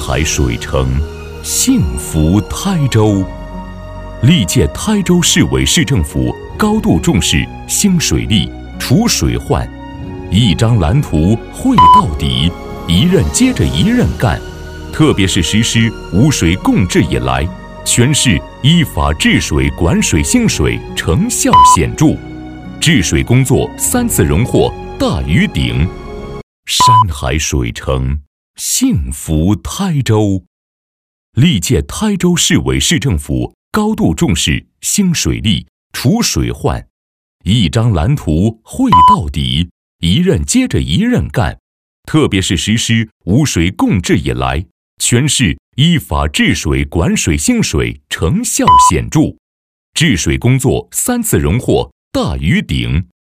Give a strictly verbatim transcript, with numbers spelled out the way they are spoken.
海水城，幸福台州。历届台州市委市政府高度重视兴水利、除水患，一张蓝图绘到底，一任接着一任干。特别是实施无水共治以来，全市依法治水、管水、兴水成效显著，治水工作三次荣获大禹鼎。山海水城，幸福台州。历届台州市委市政府高度重视兴水利、除水患，一张蓝图绘到底，一任接着一任干。特别是实施无水共治以来，全市依法治水、管水、兴水成效显著，治水工作三次荣获大禹鼎。